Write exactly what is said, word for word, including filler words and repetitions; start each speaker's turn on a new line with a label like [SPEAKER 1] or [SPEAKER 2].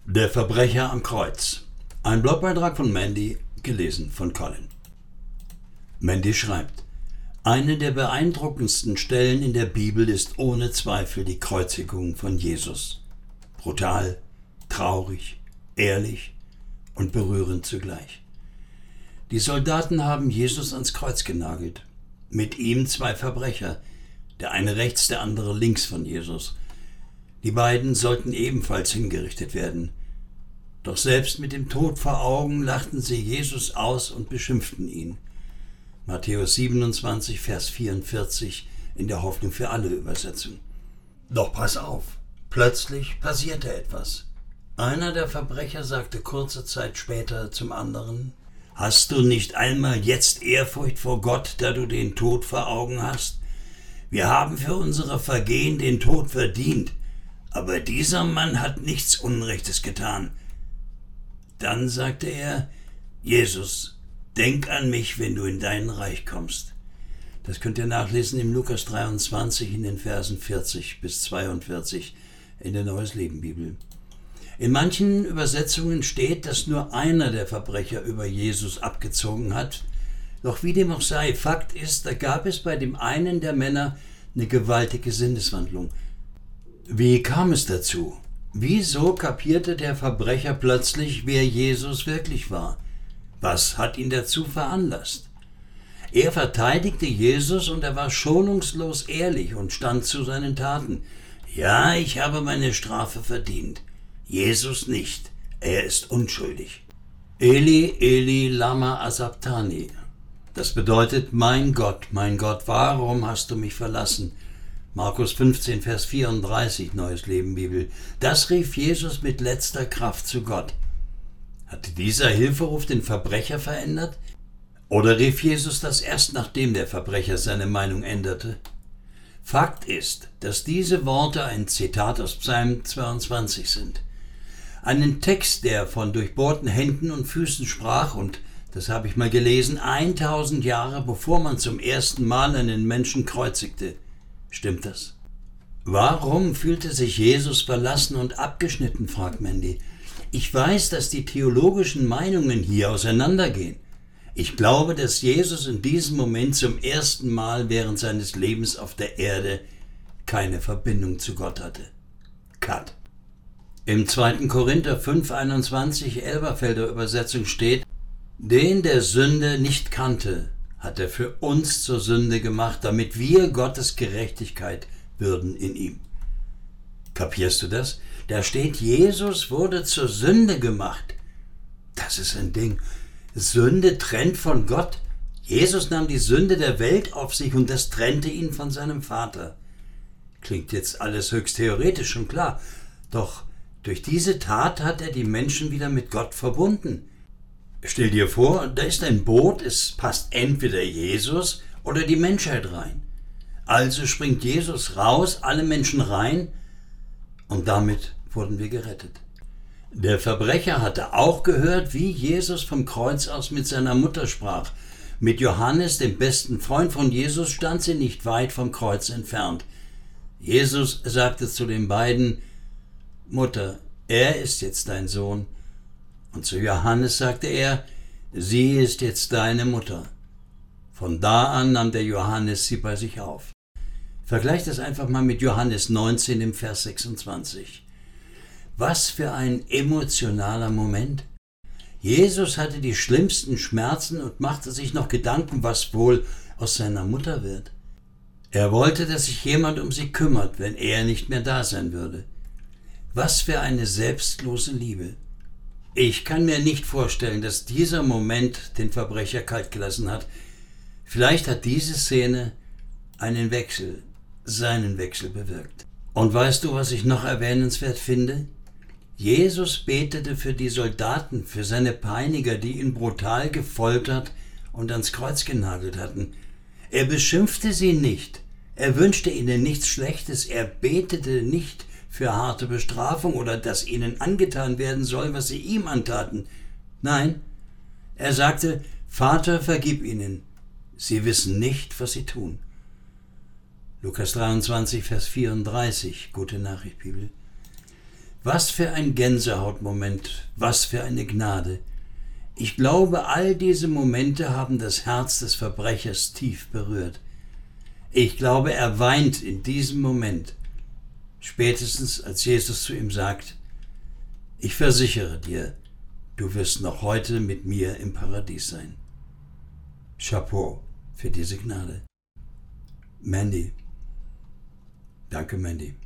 [SPEAKER 1] Der Verbrecher am Kreuz. Ein Blogbeitrag von Mandy, gelesen von Colin. Mandy schreibt: Eine der beeindruckendsten Stellen in der Bibel ist ohne Zweifel die Kreuzigung von Jesus. Brutal, traurig, ehrlich und berührend zugleich. Die Soldaten haben Jesus ans Kreuz genagelt. Mit ihm zwei Verbrecher, der eine rechts, der andere links von Jesus. Die beiden sollten ebenfalls hingerichtet werden. Doch selbst mit dem Tod vor Augen lachten sie Jesus aus und beschimpften ihn. Matthäus siebenundzwanzig, Vers vierundvierzig in der Hoffnung für alle Übersetzung. Doch pass auf, plötzlich passierte etwas. Einer der Verbrecher sagte kurze Zeit später zum anderen: Hast du nicht einmal jetzt Ehrfurcht vor Gott, da du den Tod vor Augen hast? Wir haben für unsere Vergehen den Tod verdient, aber dieser Mann hat nichts Unrechtes getan. Dann sagte er: Jesus, denk an mich, wenn du in dein Reich kommst. Das könnt ihr nachlesen im Lukas dreiundzwanzig in den Versen vierzig bis zweiundvierzig in der Neues Leben Bibel. In manchen Übersetzungen steht, dass nur einer der Verbrecher über Jesus abgezogen hat. Doch wie dem auch sei, Fakt ist, da gab es bei dem einen der Männer eine gewaltige Sinneswandlung. Wie kam es dazu? Wieso kapierte der Verbrecher plötzlich, wer Jesus wirklich war? Was hat ihn dazu veranlasst? Er verteidigte Jesus und er war schonungslos ehrlich und stand zu seinen Taten. Ja, ich habe meine Strafe verdient. Jesus nicht. Er ist unschuldig. Eli, Eli, lama sabachthani. Das bedeutet: Mein Gott, mein Gott, warum hast du mich verlassen? Markus fünfzehn, Vers vierunddreißig, Neues Leben Bibel. Das rief Jesus mit letzter Kraft zu Gott. Hatte dieser Hilferuf den Verbrecher verändert? Oder rief Jesus das erst, nachdem der Verbrecher seine Meinung änderte? Fakt ist, dass diese Worte ein Zitat aus Psalm zweiundzwanzig sind. Einen Text, der von durchbohrten Händen und Füßen sprach und, das habe ich mal gelesen, tausend Jahre bevor man zum ersten Mal einen Menschen kreuzigte. Stimmt das? Warum fühlte sich Jesus verlassen und abgeschnitten, fragt Mandy. Ich weiß, dass die theologischen Meinungen hier auseinandergehen. Ich glaube, dass Jesus in diesem Moment zum ersten Mal während seines Lebens auf der Erde keine Verbindung zu Gott hatte. Cut. Im zweiten Korinther fünf, einundzwanzig, Elberfelder Übersetzung steht: Den der Sünde nicht kannte, hat er für uns zur Sünde gemacht, damit wir Gottes Gerechtigkeit würden in ihm. Kapierst du das? Da steht, Jesus wurde zur Sünde gemacht. Das ist ein Ding. Sünde trennt von Gott. Jesus nahm die Sünde der Welt auf sich und das trennte ihn von seinem Vater. Klingt jetzt alles höchst theoretisch, schon klar. Doch durch diese Tat hat er die Menschen wieder mit Gott verbunden. Stell dir vor, da ist ein Boot, es passt entweder Jesus oder die Menschheit rein. Also springt Jesus raus, alle Menschen rein und damit wurden wir gerettet. Der Verbrecher hatte auch gehört, wie Jesus vom Kreuz aus mit seiner Mutter sprach. Mit Johannes, dem besten Freund von Jesus, stand sie nicht weit vom Kreuz entfernt. Jesus sagte zu den beiden: Mutter, er ist jetzt dein Sohn. Und zu Johannes sagte er: Sie ist jetzt deine Mutter. Von da an nahm der Johannes sie bei sich auf. Vergleicht das einfach mal mit Johannes neunzehn, im Vers sechsundzwanzig. Was für ein emotionaler Moment. Jesus hatte die schlimmsten Schmerzen und machte sich noch Gedanken, was wohl aus seiner Mutter wird. Er wollte, dass sich jemand um sie kümmert, wenn er nicht mehr da sein würde. Was für eine selbstlose Liebe. Ich kann mir nicht vorstellen, dass dieser Moment den Verbrecher kalt gelassen hat. Vielleicht hat diese Szene einen Wechsel, seinen Wechsel bewirkt. Und weißt du, was ich noch erwähnenswert finde? Jesus betete für die Soldaten, für seine Peiniger, die ihn brutal gefoltert und ans Kreuz genagelt hatten. Er beschimpfte sie nicht. Er wünschte ihnen nichts Schlechtes. Er betete nicht für harte Bestrafung oder dass ihnen angetan werden soll, was sie ihm antaten. Nein, er sagte: Vater, vergib ihnen. Sie wissen nicht, was sie tun. Lukas dreiundzwanzig, Vers vierunddreißig, Gute Nachricht Bibel. Was für ein Gänsehautmoment, was für eine Gnade. Ich glaube, all diese Momente haben das Herz des Verbrechers tief berührt. Ich glaube, er weint in diesem Moment, spätestens als Jesus zu ihm sagt: Ich versichere dir, du wirst noch heute mit mir im Paradies sein. Chapeau für diese Gnade. Mandy. Danke, Mandy.